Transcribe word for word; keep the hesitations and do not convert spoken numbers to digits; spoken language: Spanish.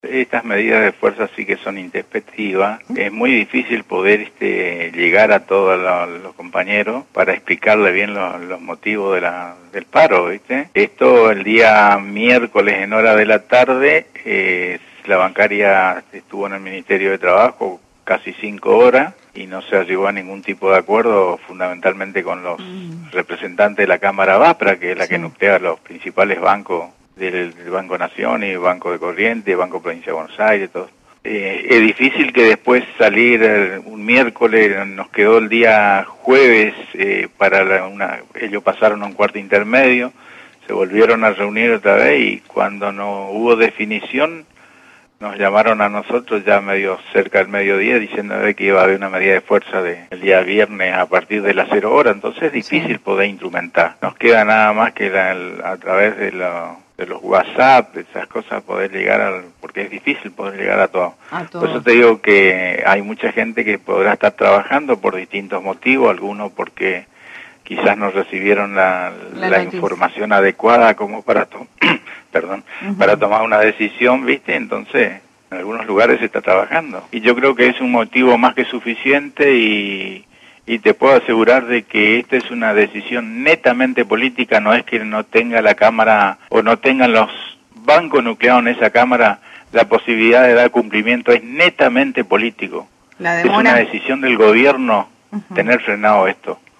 Estas medidas de fuerza sí que son intempestivas. Es muy difícil poder este, llegar a todos los, los compañeros para explicarle bien los, los motivos de la, del paro, ¿viste? Esto el día miércoles en hora de la tarde, eh, la bancaria estuvo en el Ministerio de Trabajo casi cinco horas y no se llegó a ningún tipo de acuerdo, fundamentalmente con los mm. representantes de la Cámara Vapra, que es la sí. que nuclea los principales bancos del, del Banco Nación y Banco de Corrientes, Banco Provincia de Buenos Aires, todo. Eh, es difícil que después salir eh, un miércoles, nos quedó el día jueves eh, para la, una, ellos pasaron a un cuarto intermedio, se volvieron a reunir otra vez y cuando no hubo definición, nos llamaron a nosotros ya medio cerca del mediodía diciendo que iba a haber una medida de fuerza de, el día viernes a partir de las cero horas, entonces es difícil sí. poder instrumentar. Nos queda nada más que la, el, a través de, la, de los WhatsApp, esas cosas, poder llegar al, porque es difícil poder llegar a todo. a todo. Por eso te digo que hay mucha gente que podrá estar trabajando por distintos motivos, algunos porque quizás no recibieron la, la, la información adecuada como para to perdón, uh-huh. para tomar una decisión, ¿viste? Entonces, en algunos lugares se está trabajando. Y yo creo que es un motivo más que suficiente y, y te puedo asegurar de que esta es una decisión netamente política, no es que no tenga la Cámara o no tengan los bancos nucleados en esa Cámara la posibilidad de dar cumplimiento, es netamente político. La demora... Es una decisión del gobierno uh-huh. tener frenado esto.